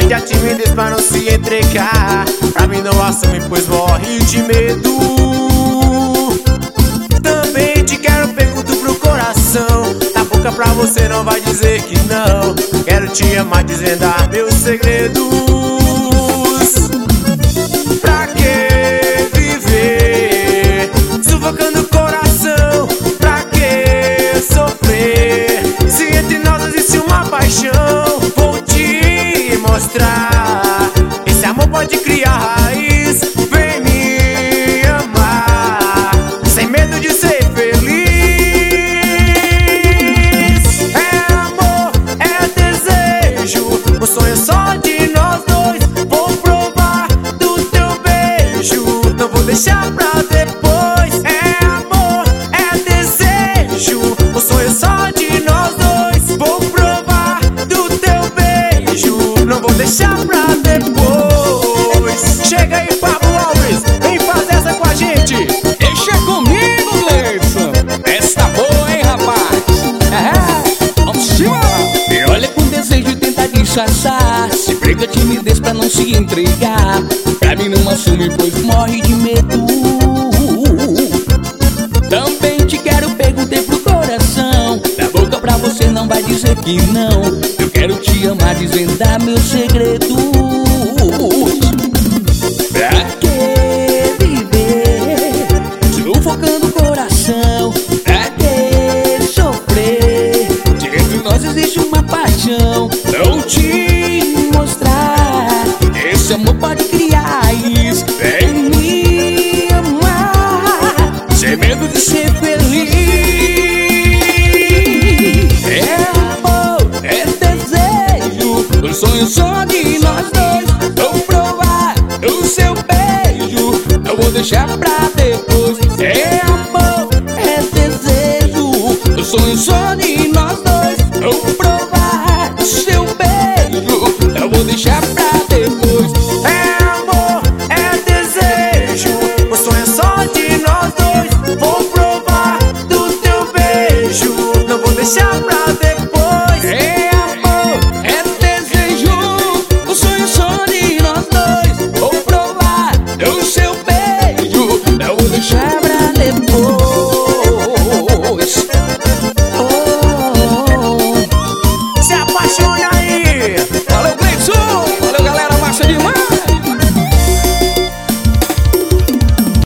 perde a timidez pra não se entregar. Pra mim não assume, pois morre de medo. Também te quero, pergunto pro coração. Na boca pra você não vai dizer que não. Quero te amar, desvendar meus segredos. Pra que viver sufocando o coração? Pra que sofrer se entre nós existe uma paixão? Vou te mostrar, esse amor pode criar raiz. Vem me amar, sem medo de ser feliz. É amor, é desejo, um sonho só de nós dois. Vou provar do teu beijo, não vou deixar pra depois. É amor, é desejo, um sonho só de nós dois. Vou provar do teu beijo, não vou deixar pra depois. Chega aí, Pablo Alves, vem fazer essa com a gente. Deixa comigo, Gleison. Essa boa, hein, rapaz? Vamos cima. E olha com desejo e tenta disfarçar. Se prega timidez pra não se entregar. Pra mim não assume, pois morre de medo. Também te quero, perguntei pro coração. Da boca pra você não vai dizer que não. Eu quero te amar, desvendar meus segredos.